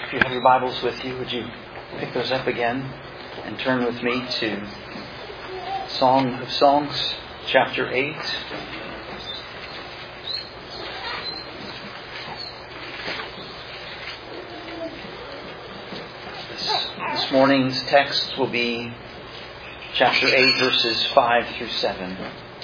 If you have your Bibles with you, would you pick those up again and turn with me to Song of Songs, chapter 8. This morning's text will be chapter 8, verses 5 through 7.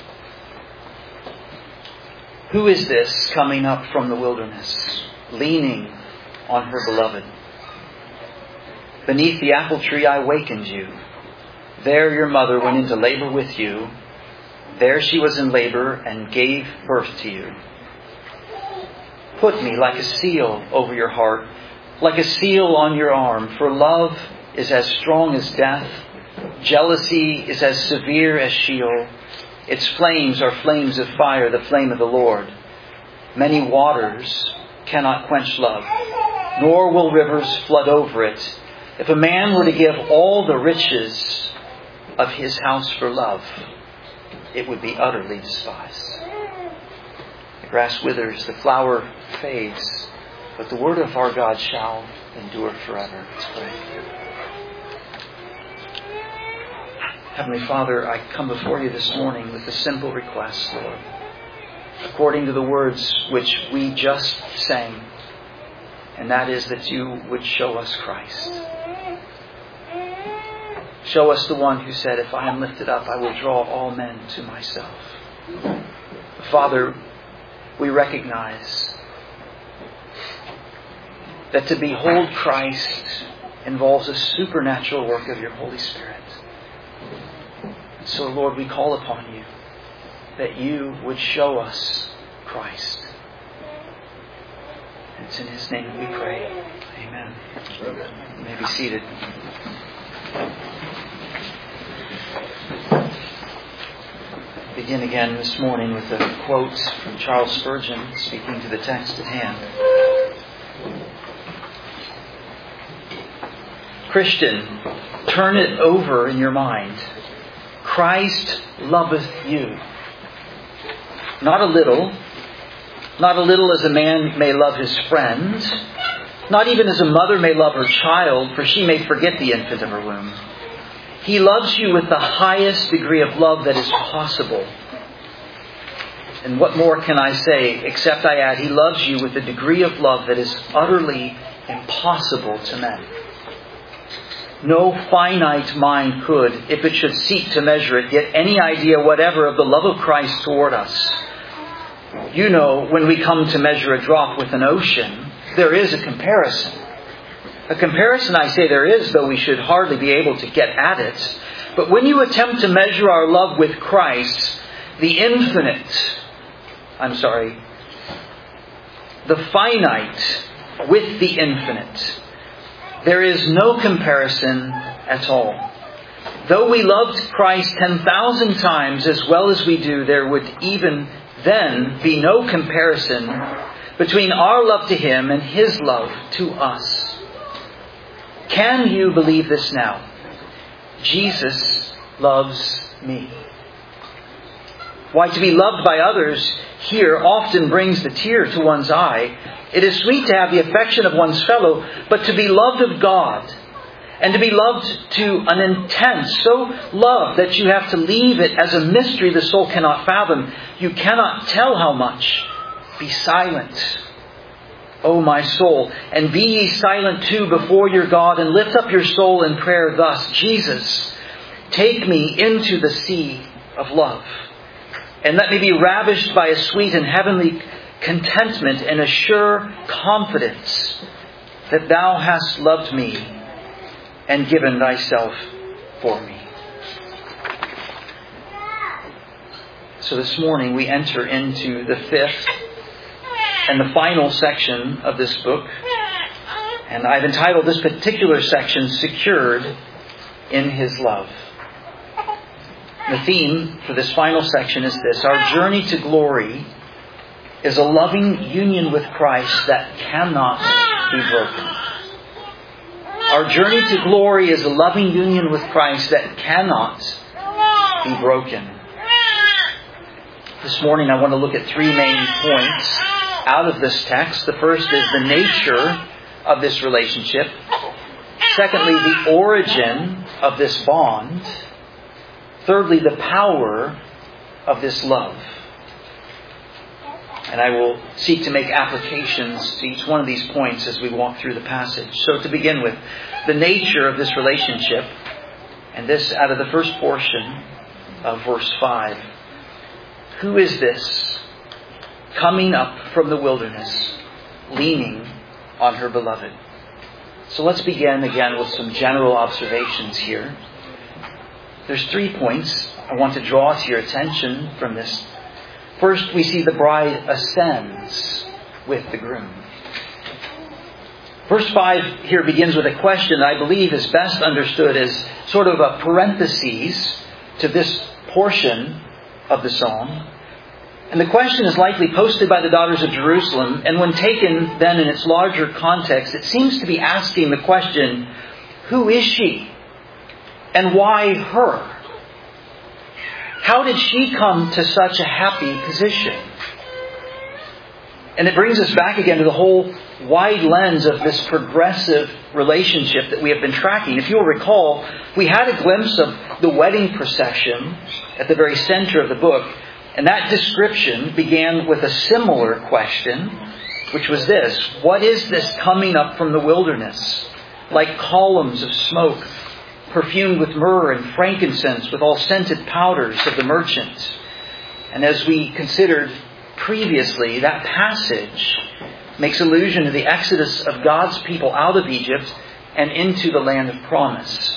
Who is this coming up from the wilderness, leaning on her beloved? Beneath the apple tree I wakened you. There your mother went into labor with you. There she was in labor and gave birth to you. Put me like a seal over your heart, like a seal on your arm. For love is as strong as death. Jealousy is as severe as Sheol. Its flames are flames of fire, the flame of the Lord. Many waters cannot quench love, nor will rivers flood over it. If a man were to give all the riches of his house for love, it would be utterly despised. The grass withers, the flower fades, but the word of our God shall endure forever. Let's pray. Heavenly Father, I come before you this morning with a simple request, Lord. According to the words which we just sang, and that is that you would show us Christ. Show us the one who said, if I am lifted up, I will draw all men to myself. Father, we recognize that to behold Christ involves a supernatural work of your Holy Spirit. And so, Lord, we call upon you that you would show us Christ. And it's in His name that we pray. Amen. You may be seated. Begin again this morning with a quote from Charles Spurgeon speaking to the text at hand. Christian, turn it over in your mind. Christ loveth you. Not a little as a man may love his friend, not even as a mother may love her child, for she may forget the infant of her womb. He loves you with the highest degree of love that is possible. And what more can I say, except I add, He loves you with a degree of love that is utterly impossible to men. No finite mind could, if it should seek to measure it, get any idea whatever of the love of Christ toward us. You know, when we come to measure a drop with an ocean, there is a comparison. A comparison, I say there is, though we should hardly be able to get at it. But when you attempt to measure our love with Christ, the finite with the infinite, there is no comparison at all. Though we loved Christ 10,000 times as well as we do, there would even then be no comparison between our love to Him and His love to us. Can you believe this now? Jesus loves me. Why, to be loved by others here often brings the tear to one's eye. It is sweet to have the affection of one's fellow, but to be loved of God, and to be loved to an intent, so loved that you have to leave it as a mystery the soul cannot fathom. You cannot tell how much. Be silent, O my soul, and be ye silent too before your God, and lift up your soul in prayer thus: Jesus, take me into the sea of love, and let me be ravished by a sweet and heavenly contentment and a sure confidence that Thou hast loved me and given Thyself for me. So this morning we enter into the fifth and the final section of this book. And I've entitled this particular section, Secured in His Love. The theme for this final section is this: our journey to glory is a loving union with Christ that cannot be broken. Our journey to glory is a loving union with Christ that cannot be broken. This morning I want to look at three main points out of this text. The first is the nature of this relationship. Secondly, the origin of this bond. Thirdly, the power of this love. And I will seek to make applications to each one of these points as we walk through the passage. So to begin with, the nature of this relationship, and this out of the first portion of verse 5. Who is this coming up from the wilderness, leaning on her beloved? So let's begin again with some general observations here. There's 3 points I want to draw to your attention from this. First, we see the bride ascends with the groom. Verse 5 here begins with a question that I believe is best understood as sort of a parenthesis to this portion of the psalm. And the question is likely posted by the daughters of Jerusalem, and when taken then in its larger context, it seems to be asking the question, who is she? And why her? How did she come to such a happy position? And it brings us back again to the whole wide lens of this progressive relationship that we have been tracking. If you'll recall, we had a glimpse of the wedding procession at the very center of the book. And that description began with a similar question, which was this: what is this coming up from the wilderness? Like columns of smoke, perfumed with myrrh and frankincense, with all scented powders of the merchant. And as we considered previously, that passage makes allusion to the exodus of God's people out of Egypt and into the land of promise,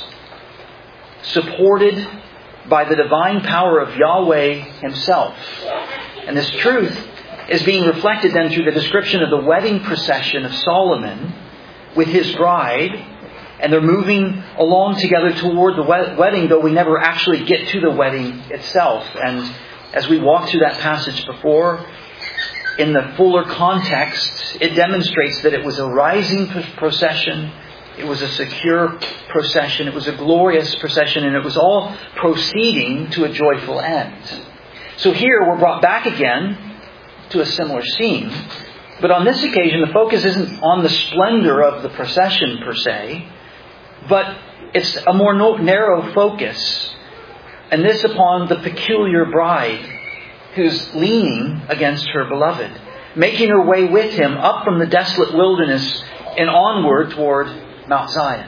supported by the divine power of Yahweh Himself. And this truth is being reflected then through the description of the wedding procession of Solomon with his bride. And they're moving along together toward the wedding, though we never actually get to the wedding itself. And as we walked through that passage before, in the fuller context, it demonstrates that it was a rising procession. It was a secure procession. It was a glorious procession. And it was all proceeding to a joyful end. So here we're brought back again to a similar scene. But on this occasion, the focus isn't on the splendor of the procession per se, but it's a more narrow focus. And this upon the peculiar bride who's leaning against her beloved, making her way with him up from the desolate wilderness and onward toward Mount Zion.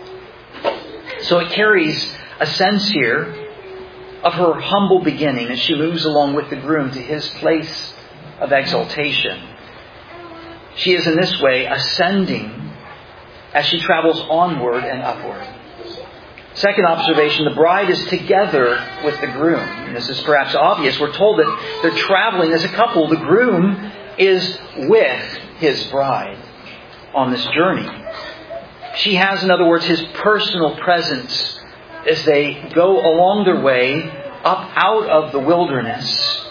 So it carries a sense here of her humble beginning as she moves along with the groom to his place of exaltation. She is in this way ascending as she travels onward and upward. Second observation, the bride is together with the groom. And this is perhaps obvious. We're told that they're traveling as a couple. The groom is with his bride on this journey. She has, in other words, his personal presence as they go along their way up out of the wilderness.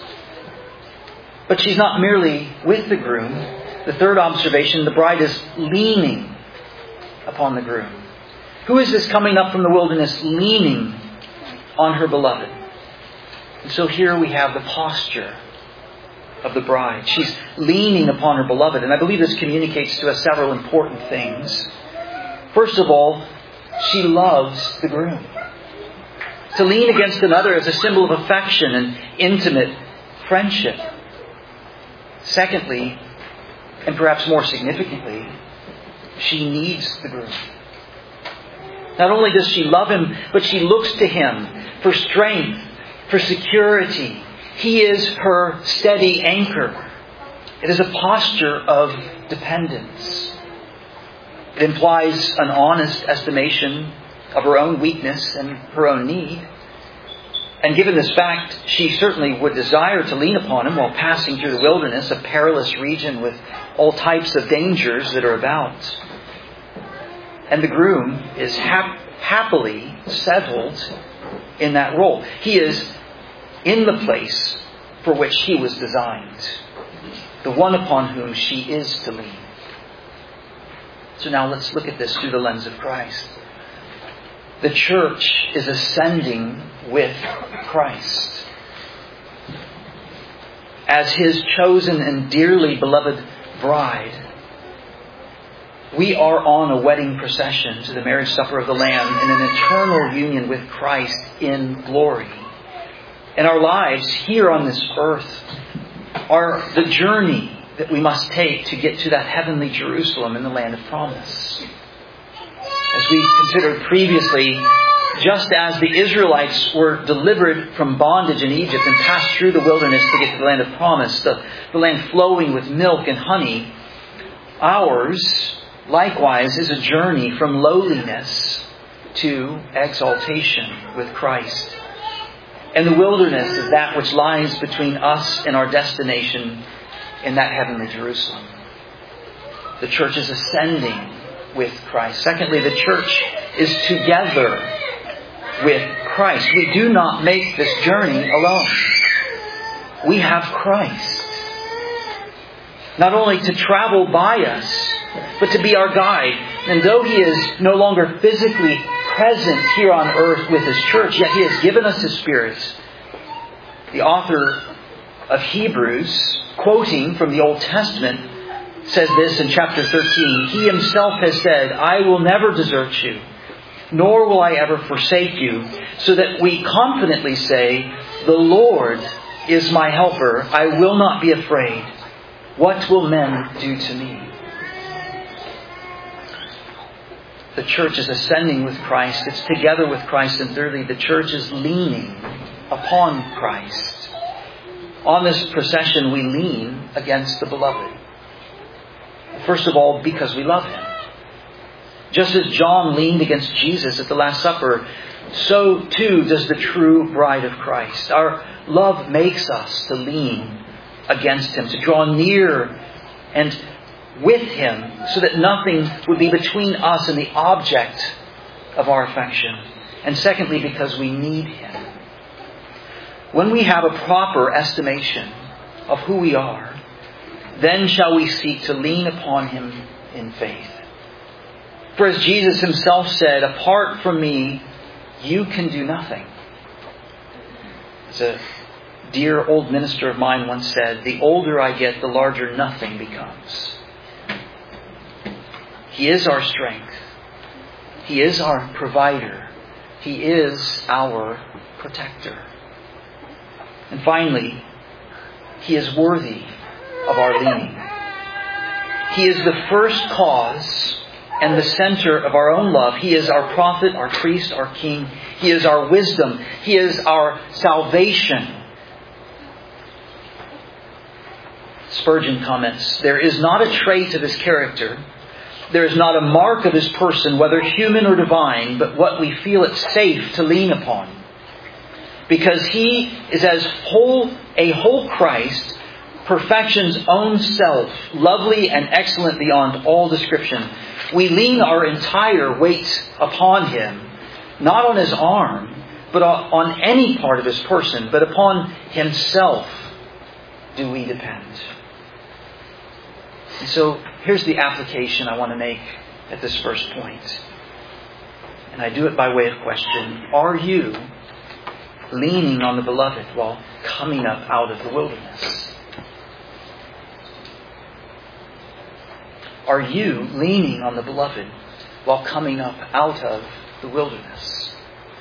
But she's not merely with the groom. The third observation, the bride is leaning upon the groom. Who is this coming up from the wilderness leaning on her beloved? And so here we have the posture of the bride. She's leaning upon her beloved. And I believe this communicates to us several important things. First of all, she loves the groom. To lean against another is a symbol of affection and intimate friendship. Secondly, and perhaps more significantly, she needs the groom. Not only does she love him, but she looks to him for strength, for security. He is her steady anchor. It is a posture of dependence. It implies an honest estimation of her own weakness and her own need. And given this fact, she certainly would desire to lean upon him while passing through the wilderness, a perilous region with all types of dangers that are about. And the groom is happily settled in that role. He is in the place for which he was designed. The one upon whom she is to lean. So now let's look at this through the lens of Christ. The church is ascending with Christ. As His chosen and dearly beloved bride, We are on a wedding procession to the marriage supper of the Lamb in an eternal union with Christ in glory. And our lives here on this earth are the journey that we must take to get to that heavenly Jerusalem in the land of promise. As we considered previously, just as the Israelites were delivered from bondage in Egypt and passed through the wilderness to get to the land of promise, the land flowing with milk and honey, ours, likewise, is a journey from lowliness to exaltation with Christ. And the wilderness is that which lies between us and our destination in that heavenly Jerusalem. The church is ascending with Christ. Secondly, the church is together with Christ. We do not make this journey alone. We have Christ. Not only to travel by us, but to be our guide. And though He is no longer physically present here on earth with His church, yet He has given us His Spirit. The author of Hebrews, quoting from the Old Testament, says this in chapter 13. He Himself has said, I will never desert you, nor will I ever forsake you, so that we confidently say, the Lord is my helper. I will not be afraid. What will men do to me? The church is ascending with Christ. It's together with Christ. And thirdly, the church is leaning upon Christ. On this procession, we lean against the beloved. First of all, because we love Him. Just as John leaned against Jesus at the Last Supper, so too does the true bride of Christ. Our love makes us to lean against Him, to draw near and with Him, so that nothing would be between us and the object of our affection. And secondly, because we need Him. When we have a proper estimation of who we are, then shall we seek to lean upon Him in faith. For as Jesus Himself said, apart from me, you can do nothing. As a dear old minister of mine once said, the older I get, the larger nothing becomes. He is our strength. He is our provider. He is our protector. And finally, He is worthy of our leaning. He is the first cause and the center of our own love. He is our prophet, our priest, our king. He is our wisdom. He is our salvation. Spurgeon comments, there is not a trait of His character, there is not a mark of His person, whether human or divine, but what we feel it safe to lean upon. Because He is as a whole Christ, perfection's own self, lovely and excellent beyond all description. We lean our entire weight upon Him, not on His arm, but on any part of His person, but upon Himself do we depend. And so here's the application I want to make at this first point. And I do it by way of question. Are you leaning on the beloved while coming up out of the wilderness? Are you leaning on the beloved while coming up out of the wilderness?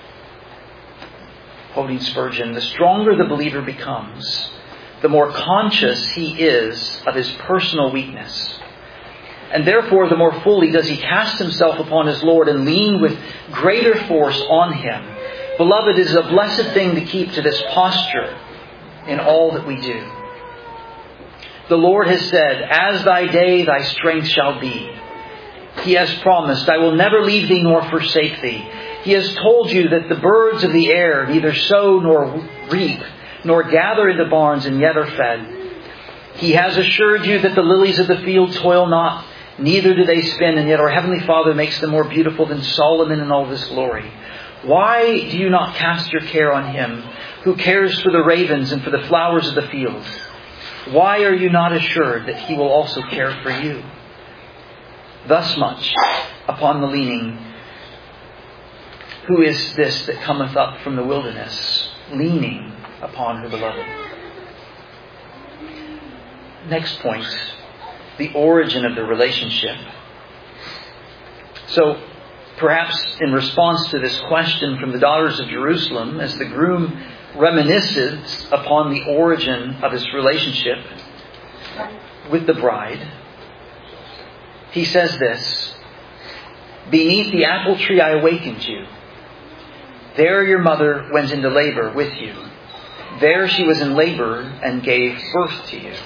Quoting Spurgeon, the stronger the believer becomes, the more conscious he is of his personal weakness. And therefore, the more fully does he cast himself upon his Lord and lean with greater force on Him. Beloved, it is a blessed thing to keep to this posture in all that we do. The Lord has said, as thy day, thy strength shall be. He has promised, I will never leave thee nor forsake thee. He has told you that the birds of the air neither sow nor reap, nor gather into barns, and yet are fed. He has assured you that the lilies of the field toil not, neither do they spin, and yet our Heavenly Father makes them more beautiful than Solomon in all His glory. Why do you not cast your care on Him, who cares for the ravens and for the flowers of the field? Why are you not assured that He will also care for you? Thus much upon the leaning. Who is this that cometh up from the wilderness, leaning upon her beloved? Next point, the origin of the relationship. So, perhaps in response to this question from the daughters of Jerusalem, as the groom reminisces upon the origin of his relationship with the bride, he says this: "Beneath the apple tree I awakened you. There your mother went into labor with you. There she was in labor and gave birth to you."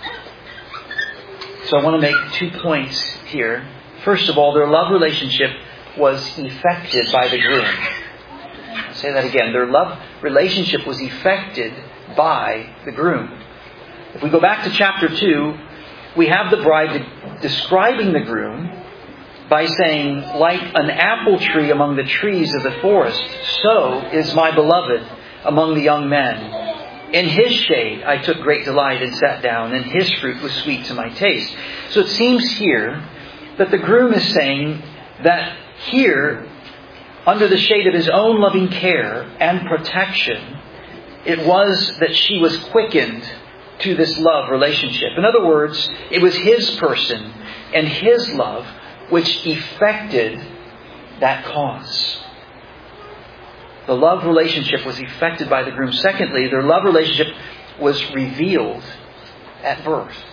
So I want to make 2 points here. First of all, their love relationship was effected by the groom. I'll say that again. Their love relationship was effected by the groom. If we go back to chapter 2, we have the bride describing the groom by saying, "Like an apple tree among the trees of the forest, so is my beloved among the young men. In his shade I took great delight and sat down, and his fruit was sweet to my taste." So it seems here that the groom is saying that here, under the shade of his own loving care and protection, it was that she was quickened to this love relationship. In other words, it was his person and his love which effected that cause. The love relationship was effected by the groom. Secondly, their love relationship was revealed at birth.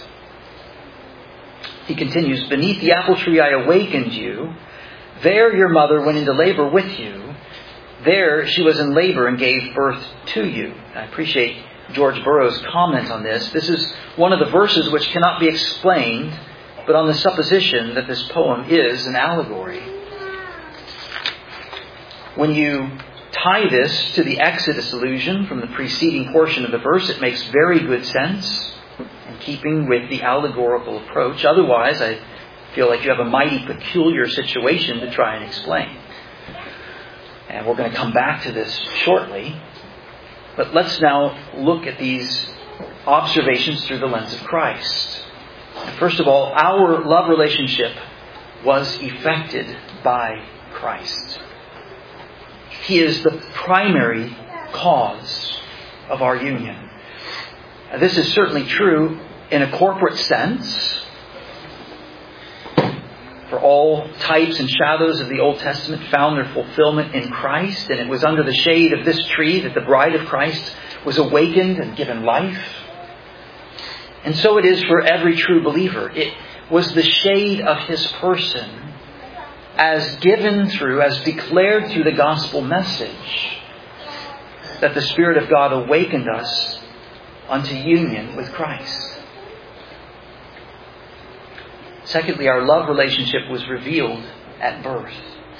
He continues, "Beneath the apple tree I awakened you. There your mother went into labor with you. There she was in labor and gave birth to you." I appreciate George Burroughs' comment on this. This is one of the verses which cannot be explained, but on the supposition that this poem is an allegory. When you tie this to the Exodus allusion from the preceding portion of the verse, it makes very good sense in keeping with the allegorical approach. Otherwise, I feel like you have a mighty peculiar situation to try and explain. And we're going to come back to this shortly. But let's now look at these observations through the lens of Christ. First of all, our love relationship was effected by Christ. He is the primary cause of our union. This is certainly true in a corporate sense. For all types and shadows of the Old Testament found their fulfillment in Christ, and it was under the shade of this tree that the bride of Christ was awakened and given life. And so it is for every true believer. It was the shade of his person, as given through, as declared through the gospel message, that the Spirit of God awakened us unto union with Christ. Secondly, our love relationship was revealed at birth.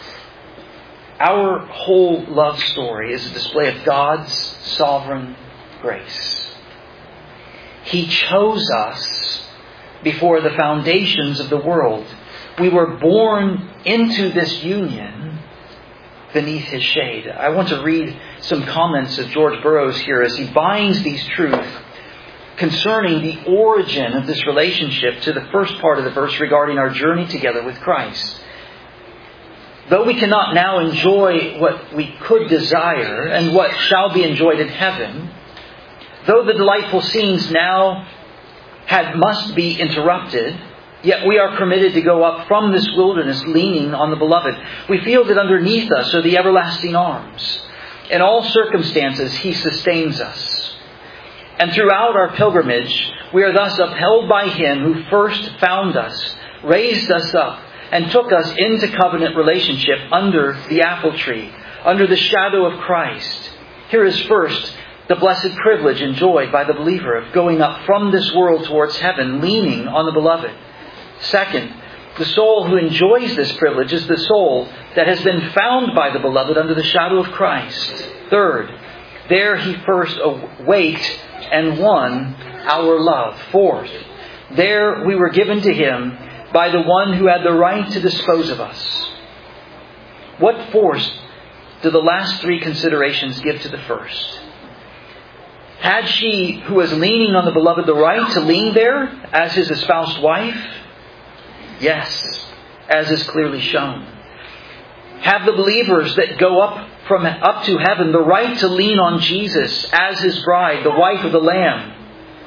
Our whole love story is a display of God's sovereign grace. He chose us before the foundations of the world. We were born into this union beneath His shade. I want to read some comments of George Burroughs here as he binds these truths concerning the origin of this relationship to the first part of the verse regarding our journey together with Christ. Though we cannot now enjoy what we could desire and what shall be enjoyed in heaven, though the delightful scenes now must be interrupted, yet we are permitted to go up from this wilderness leaning on the Beloved. We feel that underneath us are the everlasting arms. In all circumstances, He sustains us. And throughout our pilgrimage, we are thus upheld by Him who first found us, raised us up, and took us into covenant relationship under the apple tree, under the shadow of Christ. Here is first the blessed privilege enjoyed by the believer of going up from this world towards heaven, leaning on the Beloved. Second, the soul who enjoys this privilege is the soul that has been found by the Beloved under the shadow of Christ. Third, there He first awaked and won our love. Fourth, there we were given to Him by the one who had the right to dispose of us. What force do the last three considerations give to the first? Had she who was leaning on the Beloved the right to lean there as His espoused wife? Yes, as is clearly shown. Have the believers that go up to heaven the right to lean on Jesus as His bride, the wife of the Lamb?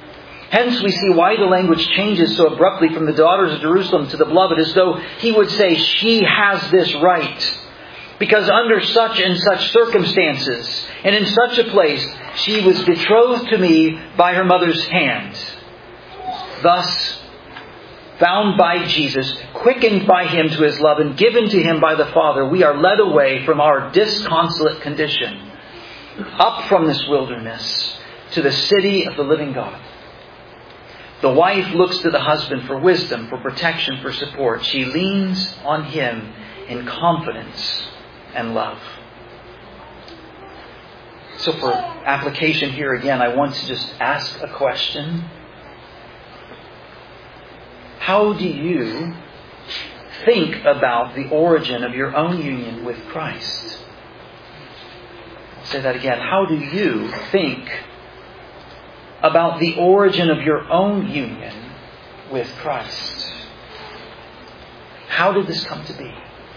Hence we see why the language changes so abruptly from the daughters of Jerusalem to the beloved, as though he would say, she has this right. Because under such and such circumstances, and in such a place, she was betrothed to me by her mother's hand. Thus, found by Jesus, quickened by Him to His love, and given to Him by the Father, we are led away from our disconsolate condition, up from this wilderness, to the city of the living God. The wife looks to the husband for wisdom, for protection, for support. She leans on him in confidence and love. So for application here again, I want to just ask a question. How do you think about the origin of your own union with Christ? I'll say that again. How do you think about the origin of your own union with Christ? How did this come to be?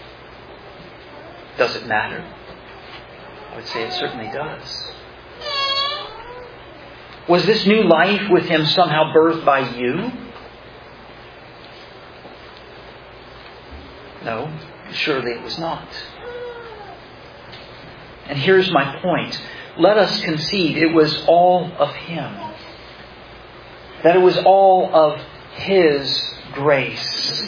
Does it matter? I would say it certainly does. Was this new life with Him somehow birthed by you? No, surely it was not. And here's my point. Let us concede it was all of Him. That it was all of His grace.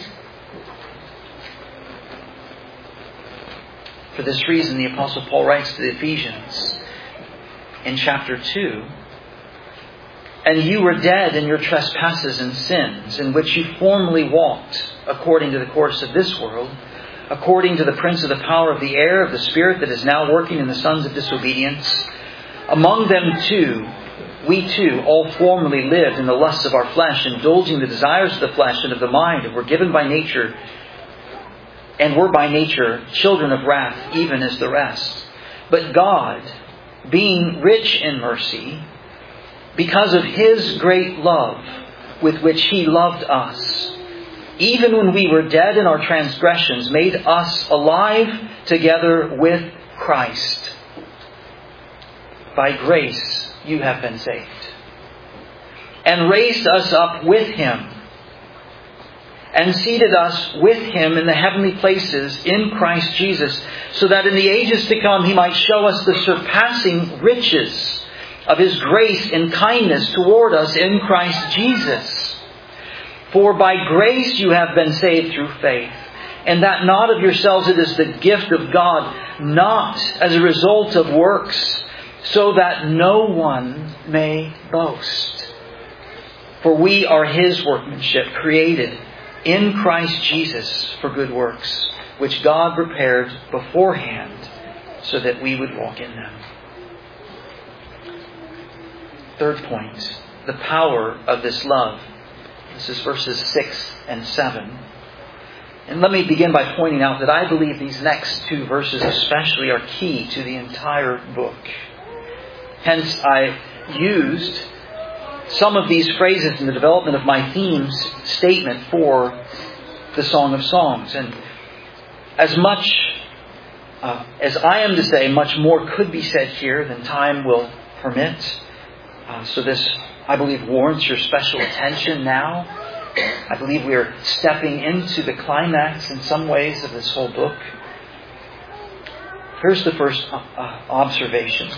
For this reason, the Apostle Paul writes to the Ephesians in chapter 2, and you were dead in your trespasses and sins, in which you formerly walked, according to the course of this world, according to the prince of the power of the air, of the spirit that is now working in the sons of disobedience. Among them too, we too all formerly lived in the lusts of our flesh, indulging the desires of the flesh and of the mind, and were given by nature, and were by nature children of wrath, even as the rest. But God, being rich in mercy, because of His great love with which He loved us, even when we were dead in our transgressions, made us alive together with Christ. By grace you have been saved. And raised us up with Him, and seated us with Him in the heavenly places in Christ Jesus, so that in the ages to come He might show us the surpassing riches of His grace and kindness toward us in Christ Jesus. For by grace you have been saved through faith, and that not of yourselves, it is the gift of God, not as a result of works, so that no one may boast. For we are His workmanship, created in Christ Jesus for good works, which God prepared beforehand so that we would walk in them. Third point, the power of this love. This is verses 6 and 7. And let me begin by pointing out that I believe these next two verses especially are key to the entire book. Hence, I used some of these phrases in the development of my themes statement for the Song of Songs. And as much as I am to say, much more could be said here than time will permit. So this, I believe, warrants your special attention now. I believe we are stepping into the climax in some ways of this whole book. Here's the first observation.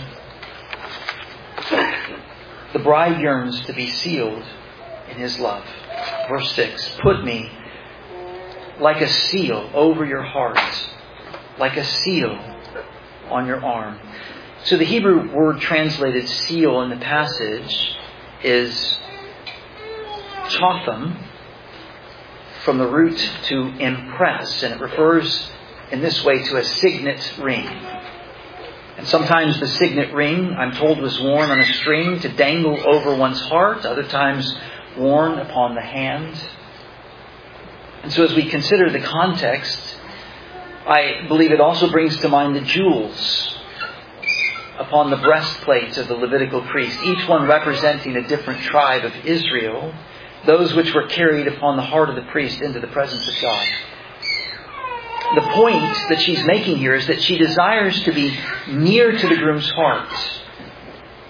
The bride yearns to be sealed in His love. Verse 6, put me like a seal over your heart, like a seal on your arm. So the Hebrew word translated seal in the passage is chotham, from the root to impress, and it refers in this way to a signet ring. And sometimes the signet ring, I'm told, was worn on a string to dangle over one's heart, other times worn upon the hand. And so as we consider the context, I believe it also brings to mind the jewels upon the breastplate of the Levitical priest, each one representing a different tribe of Israel, those which were carried upon the heart of the priest into the presence of God. The point that she's making here is that she desires to be near to the groom's heart,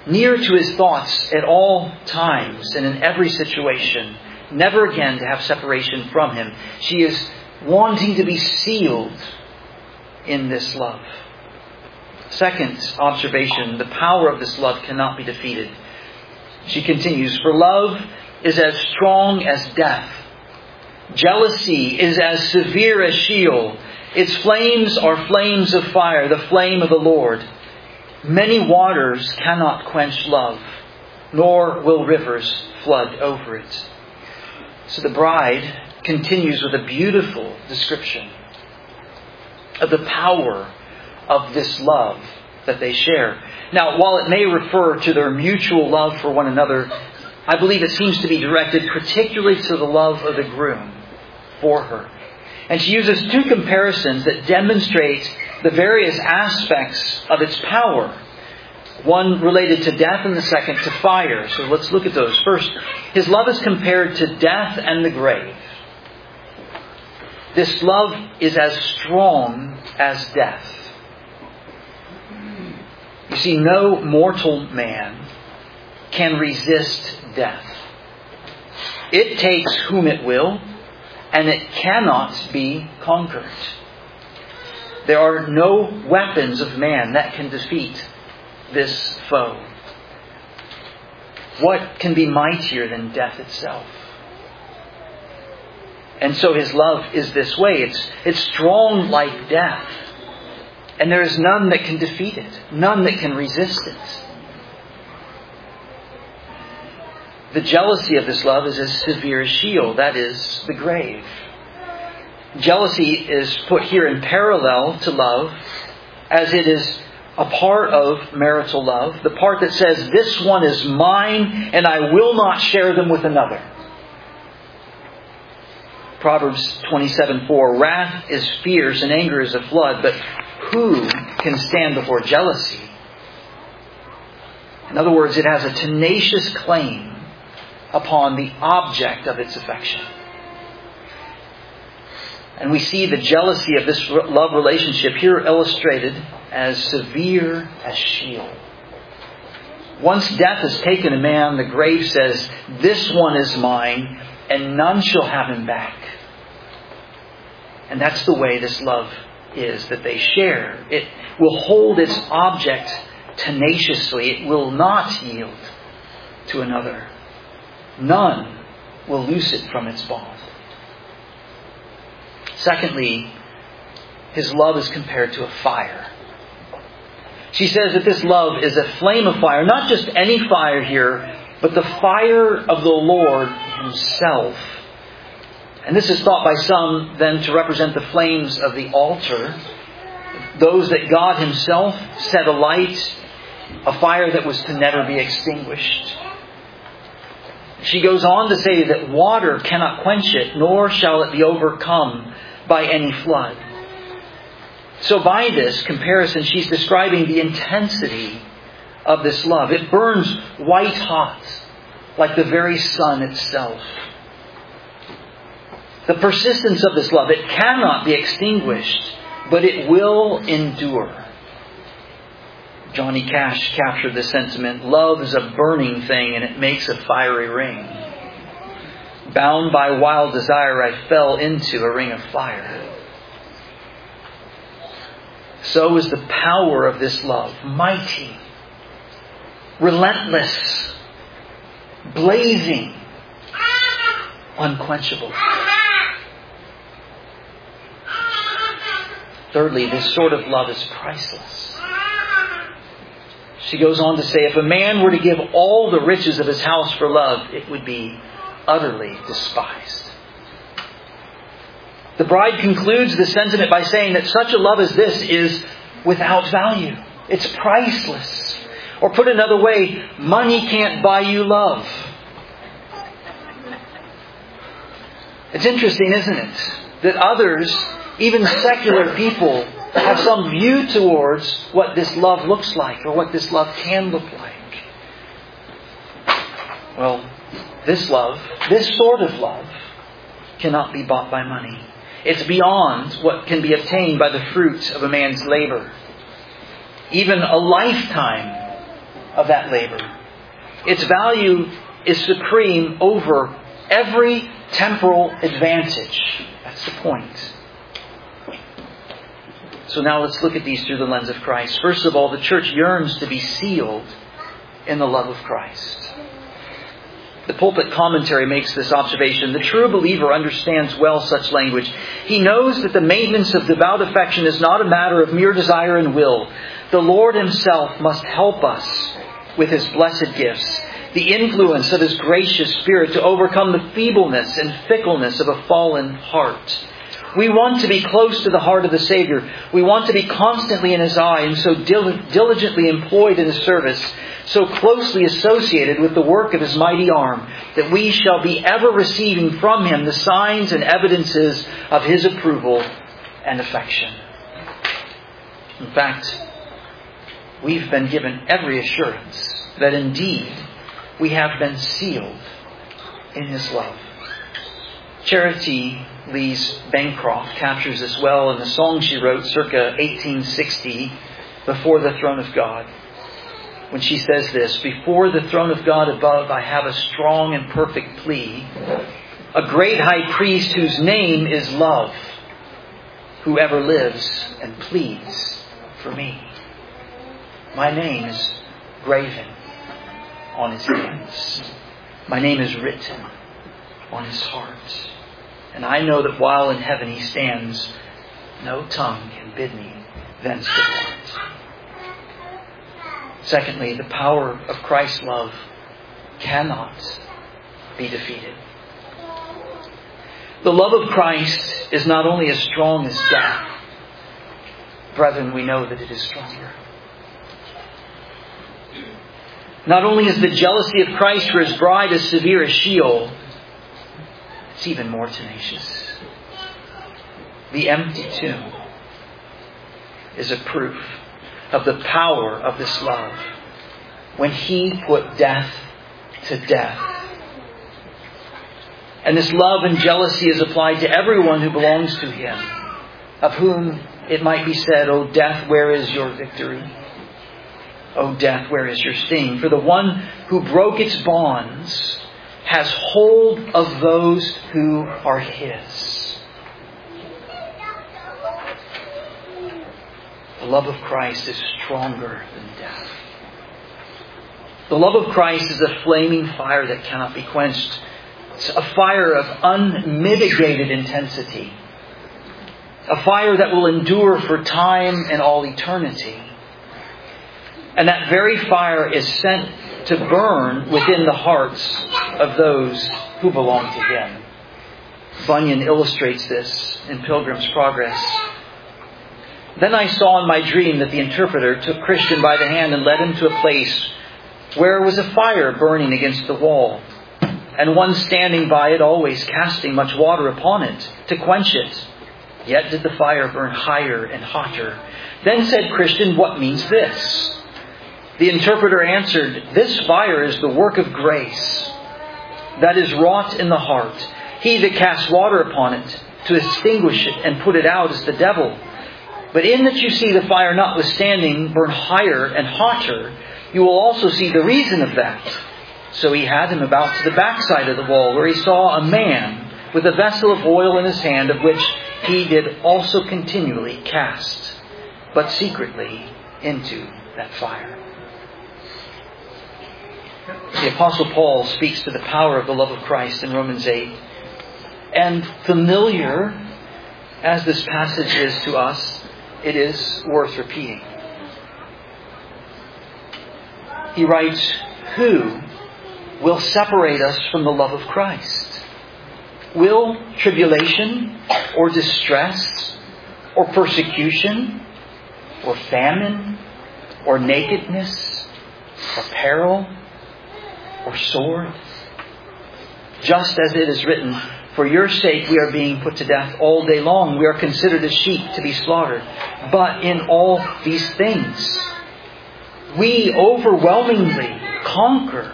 near to His thoughts at all times and in every situation, never again to have separation from Him. She is wanting to be sealed in this love. Second observation, the power of this love cannot be defeated. She continues, for love is as strong as death. Jealousy is as severe as Sheol. Its flames are flames of fire, the flame of the Lord. Many waters cannot quench love, nor will rivers flood over it. So the bride continues with a beautiful description of the power of this love that they share. Now, while it may refer to their mutual love for one another, I believe it seems to be directed particularly to the love of the groom for her. And she uses two comparisons that demonstrate the various aspects of its power. One related to death and the second to fire. So let's look at those. First, His love is compared to death and the grave. This love is as strong as death. You see, no mortal man can resist death. It takes whom it will, and it cannot be conquered. There are no weapons of man that can defeat this foe. What can be mightier than death itself? And so His love is this way. It's strong like death. And there is none that can defeat it. None that can resist it. The jealousy of this love is as severe as Sheol, that is, the grave. Jealousy is put here in parallel to love, as it is a part of marital love. The part that says, this one is mine and I will not share them with another. Proverbs 27:4, wrath is fierce and anger is a flood, but who can stand before jealousy? In other words, it has a tenacious claim upon the object of its affection. And we see the jealousy of this love relationship here illustrated as severe as Sheol. Once death has taken a man, the grave says, this one is mine, and none shall have him back. And that's the way this love is that they share. It will hold its object tenaciously. It will not yield to another. None will loose it from its bond. Secondly, His love is compared to a fire. She says that this love is a flame of fire, not just any fire here, but the fire of the Lord Himself. And this is thought by some then to represent the flames of the altar, those that God Himself set alight, a fire that was to never be extinguished. She goes on to say that water cannot quench it, nor shall it be overcome by any flood. So by this comparison, she's describing the intensity of this love. It burns white hot, like the very sun itself. The persistence of this love, it cannot be extinguished, but it will endure. Johnny Cash captured this sentiment. Love is a burning thing and it makes a fiery ring. Bound by wild desire, I fell into a ring of fire. So is the power of this love. Mighty, relentless, blazing, unquenchable. Thirdly, this sort of love is priceless. She goes on to say, if a man were to give all the riches of his house for love, it would be utterly despised. The bride concludes the sentiment by saying that such a love as this is without value. It's priceless. Or put another way, money can't buy you love. It's interesting, isn't it? That others, even secular people, have some view towards what this love looks like or what this love can look like. Well, this love, this sort of love, cannot be bought by money. It's beyond what can be obtained by the fruit of a man's labor. Even a lifetime of that labor. Its value is supreme over every temporal advantage. That's the point. So now let's look at these through the lens of Christ. First of all, the church yearns to be sealed in the love of Christ. The pulpit commentary makes this observation. The true believer understands well such language. He knows that the maintenance of devout affection is not a matter of mere desire and will. The Lord Himself must help us with His blessed gifts, the influence of His gracious Spirit to overcome the feebleness and fickleness of a fallen heart. We want to be close to the heart of the Savior. We want to be constantly in His eye and so diligently employed in His service, so closely associated with the work of His mighty arm, that we shall be ever receiving from Him the signs and evidences of His approval and affection. In fact, we've been given every assurance that indeed we have been sealed in His love. Charity Lees Bancroft captures this well in the song she wrote circa 1860, Before the Throne of God, when she says this: "Before the throne of God above, I have a strong and perfect plea, a great high priest whose name is love, who ever lives and pleads for me. My name is graven on His hands. My name is written on His heart. And I know that while in heaven He stands, no tongue can bid me thence depart." Secondly, the power of Christ's love cannot be defeated. The love of Christ is not only as strong as death. Brethren, we know that it is stronger. Not only is the jealousy of Christ for His bride as severe as Sheol, it's even more tenacious. The empty tomb is a proof of the power of this love when He put death to death. And this love and jealousy is applied to everyone who belongs to Him, of whom it might be said, "O death, where is your victory? O death, where is your sting? For the one who broke its bonds has hold of those who are His." The love of Christ is stronger than death. The love of Christ is a flaming fire that cannot be quenched. It's a fire of unmitigated intensity. A fire that will endure for time and all eternity. And that very fire is sent to burn within the hearts of those who belong to Him. Bunyan illustrates this in Pilgrim's Progress. "Then I saw in my dream that the interpreter took Christian by the hand and led him to a place where was a fire burning against the wall, and one standing by it, always casting much water upon it to quench it. Yet did the fire burn higher and hotter. Then said Christian, 'What means this?' The interpreter answered, 'This fire is the work of grace that is wrought in the heart. He that casts water upon it to extinguish it and put it out is the devil. But in that you see the fire notwithstanding burn higher and hotter, you will also see the reason of that.' So he had him about to the backside of the wall, where he saw a man with a vessel of oil in his hand, of which he did also continually cast, but secretly, into that fire." The Apostle Paul speaks to the power of the love of Christ in Romans 8. And familiar as this passage is to us, it is worth repeating. He writes, "Who will separate us from the love of Christ? Will tribulation or distress or persecution or famine or nakedness or peril or sword? Just as it is written, for your sake we are being put to death all day long. We are considered as sheep to be slaughtered. But in all these things, we overwhelmingly conquer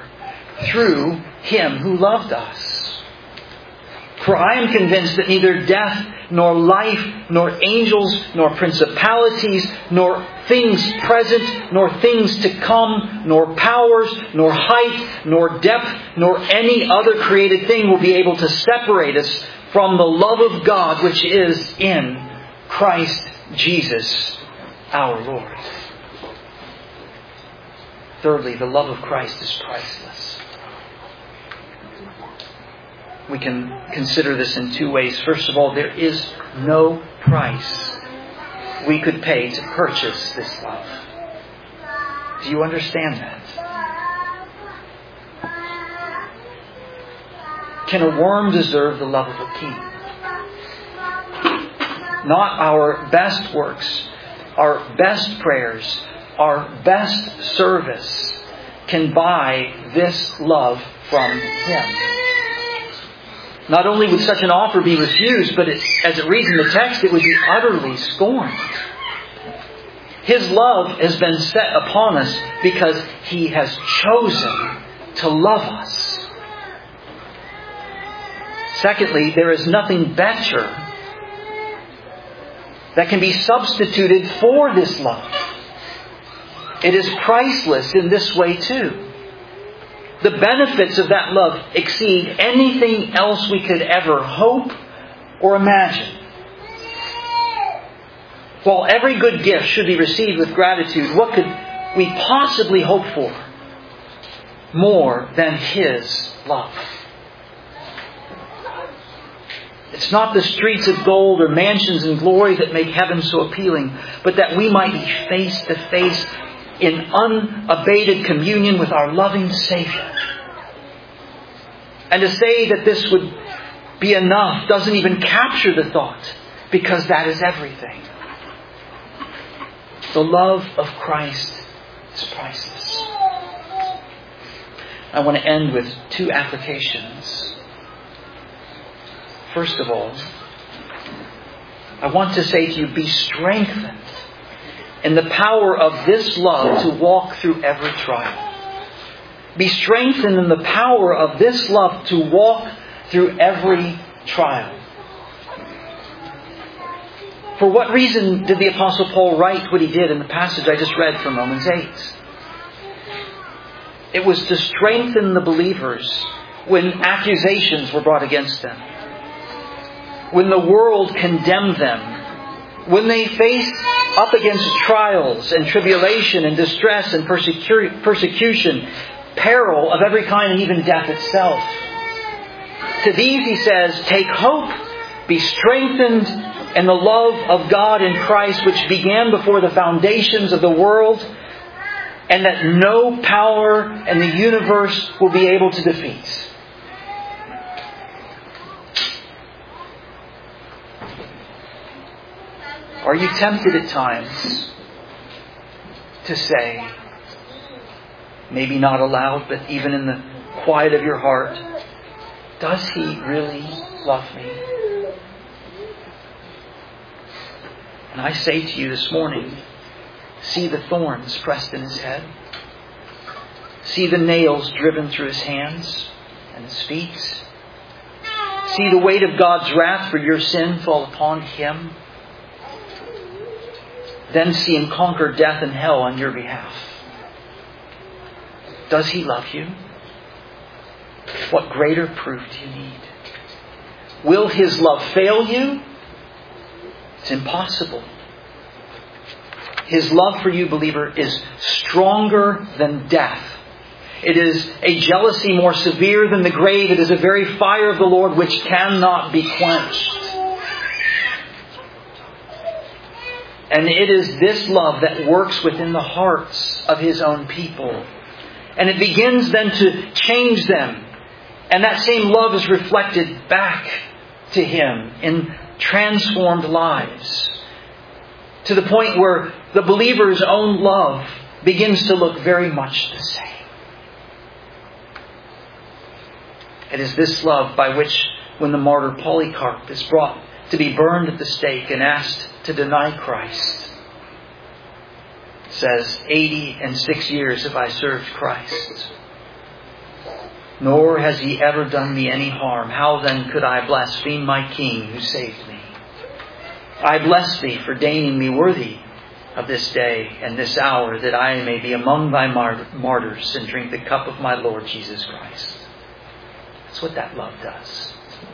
through Him who loved us. For I am convinced that neither death nor life, nor angels, nor principalities, nor things present, nor things to come, nor powers, nor height, nor depth, nor any other created thing will be able to separate us from the love of God which is in Christ Jesus our Lord. Thirdly, the love of Christ is priceless. We can consider this in two ways. First of all, there is no price we could pay to purchase this love. Do you understand that? Can a worm deserve the love of a king? Not our best works, our best prayers, our best service can buy this love from Him. Not only would such an offer be refused, but as it reads in the text, it would be utterly scorned. His love has been set upon us because He has chosen to love us. Secondly, there is nothing better that can be substituted for this love. It is priceless in this way too. The benefits of that love exceed anything else we could ever hope or imagine. While every good gift should be received with gratitude, what could we possibly hope for more than His love? It's not the streets of gold or mansions in glory that make heaven so appealing, but that we might be face to face in unabated communion with our loving Savior. And to say that this would be enough doesn't even capture the thought, because that is everything. The love of Christ is priceless. I want to end with two applications. First of all, I want to say to you, be strengthened in the power of this love to walk through every trial. Be strengthened in the power of this love to walk through every trial. For what reason did the Apostle Paul write what he did in the passage I just read from Romans 8? It was to strengthen the believers when accusations were brought against them, when the world condemned them, when they faced up against trials and tribulation and distress and persecution, peril of every kind, and even death itself. To these he says, take hope, be strengthened in the love of God in Christ, which began before the foundations of the world, and that no power in the universe will be able to defeat. Are you tempted at times to say, maybe not aloud, but even in the quiet of your heart, does He really love me? And I say to you this morning, see the thorns pressed in His head. See the nails driven through His hands and His feet. See the weight of God's wrath for your sin fall upon Him. Then see Him conquer death and hell on your behalf. Does He love you? What greater proof do you need? Will His love fail you? It's impossible. His love for you, believer, is stronger than death. It is a jealousy more severe than the grave. It is a very fire of the Lord which cannot be quenched. And it is this love that works within the hearts of His own people. And it begins then to change them. And that same love is reflected back to Him in transformed lives. To the point where the believer's own love begins to look very much the same. It is this love by which, when the martyr Polycarp is brought to be burned at the stake and asked to deny Christ, says, 86 years have I served Christ, nor has He ever done me any harm. How then could I blaspheme my King who saved me? I bless Thee for deigning me worthy of this day and this hour, that I may be among Thy martyrs and drink the cup of my Lord Jesus Christ. That's what that love does.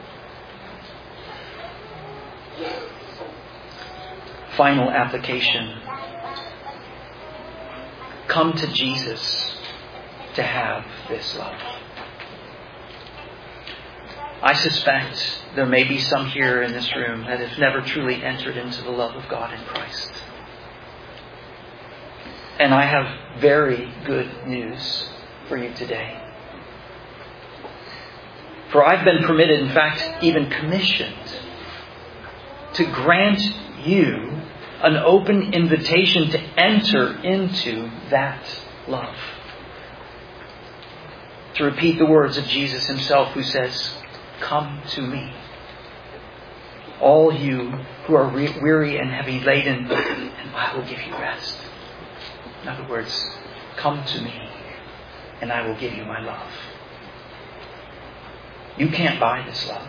Final application. Come to Jesus to have this love. I suspect there may be some here in this room that have never truly entered into the love of God in Christ. And I have very good news for you today. For I've been permitted, in fact, even commissioned, to grant you an open invitation to enter into that love. To repeat the words of Jesus Himself, who says, "Come to me, all you who are weary and heavy laden, and I will give you rest." In other words, come to me, and I will give you my love. You can't buy this love.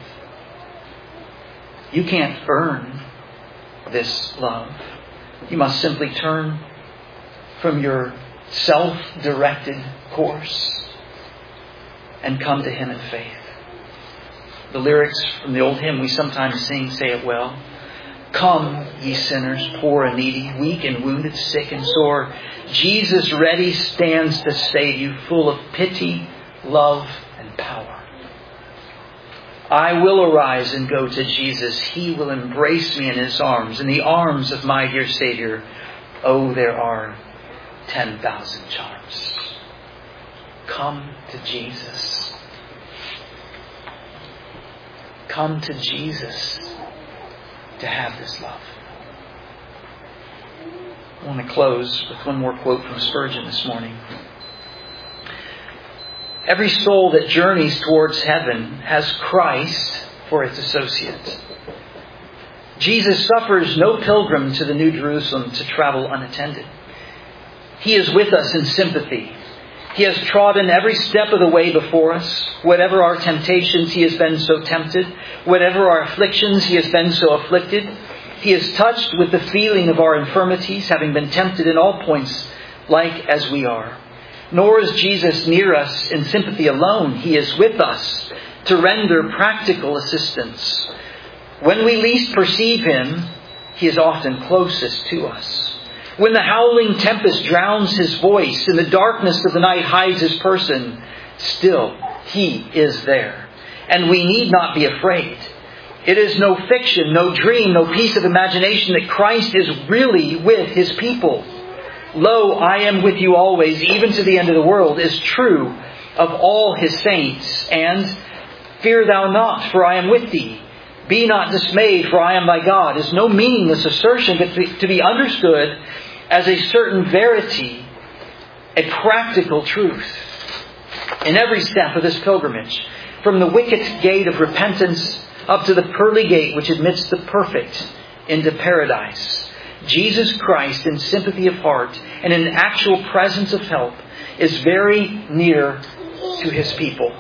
You can't earn this love. You must simply turn from your self-directed course and come to Him in faith. The lyrics from the old hymn we sometimes sing say it well. Come, ye sinners, poor and needy, weak and wounded, sick and sore. Jesus ready stands to save you, full of pity, love, and power. I will arise and go to Jesus. He will embrace me in His arms, in the arms of my dear Savior. Oh, there are 10,000 charms. Come to Jesus. Come to Jesus to have this love. I want to close with one more quote from Spurgeon this morning. Every soul that journeys towards heaven has Christ for its associate. Jesus suffers no pilgrim to the New Jerusalem to travel unattended. He is with us in sympathy. He has trodden every step of the way before us. Whatever our temptations, He has been so tempted. Whatever our afflictions, He has been so afflicted. He is touched with the feeling of our infirmities, having been tempted in all points like as we are. Nor is Jesus near us in sympathy alone. He is with us to render practical assistance. When we least perceive Him, He is often closest to us. When the howling tempest drowns His voice and the darkness of the night hides His person, still He is there. And we need not be afraid. It is no fiction, no dream, no piece of imagination that Christ is really with His people. Lo, I am with you always, even to the end of the world, is true of all His saints. And fear thou not, for I am with thee. Be not dismayed, for I am thy God, is no meaningless assertion, but to be understood as a certain verity, a practical truth. In every step of this pilgrimage, from the wicket gate of repentance up to the pearly gate which admits the perfect into paradise, Jesus Christ, in sympathy of heart and in actual presence of help, is very near to His people.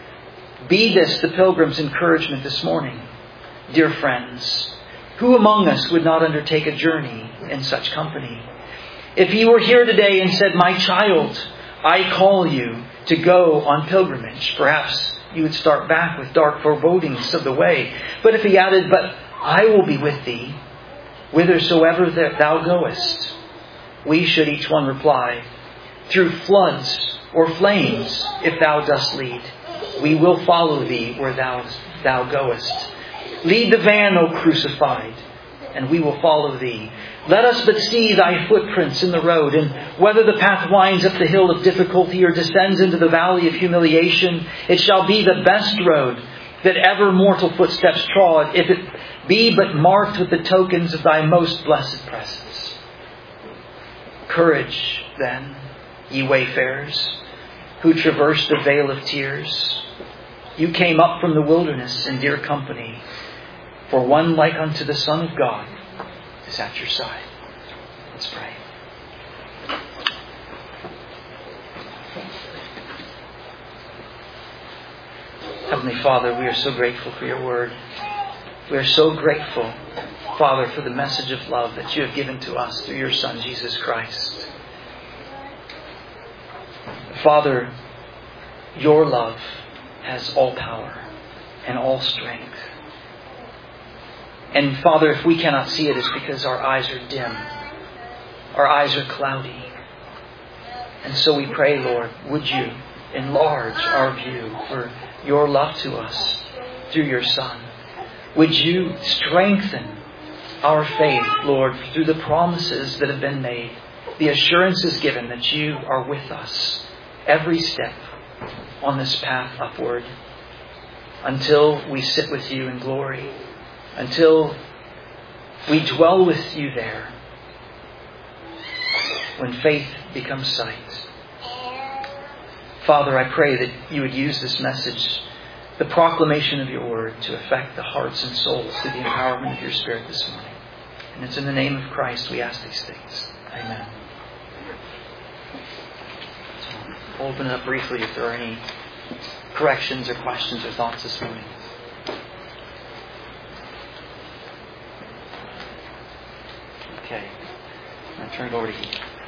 Be this the pilgrim's encouragement this morning. Dear friends, who among us would not undertake a journey in such company? If you were here today and said, "My child, I call you to go on pilgrimage," perhaps you would start back with dark forebodings of the way. But if he added, "But I will be with thee, whithersoever thou goest," we should each one reply, "Through floods or flames, if thou dost lead, we will follow thee where thou goest. Lead the van, O crucified, and we will follow thee. Let us but see thy footprints in the road, and whether the path winds up the hill of difficulty or descends into the valley of humiliation, it shall be the best road that ever mortal footsteps trod, if it be but marked with the tokens of thy most blessed presence." Courage, then, ye wayfarers, who traverse the vale of tears. You came up from the wilderness in dear company, for one like unto the Son of God is at your side. Let's pray. Heavenly Father, we are so grateful for your word. We are so grateful Father, for the message of love that you have given to us through your Son, Jesus Christ. Father, your love has all power and all strength. And Father, if we cannot see it, it's because our eyes are dim. Our eyes are cloudy. And so we pray, Lord, would you enlarge our view for your love to us through your Son. Would you strengthen our faith, Lord, through the promises that have been made, the assurances given that you are with us every step on this path upward until we sit with you in glory, until we dwell with you there when faith becomes sight. Father, I pray that you would use this message, the proclamation of your word, to affect the hearts and souls through the empowerment of your Spirit this morning. And it's in the name of Christ we ask these things. Amen. So, open it up briefly if there are any corrections or questions or thoughts this morning. Okay. I'll turn it over to you.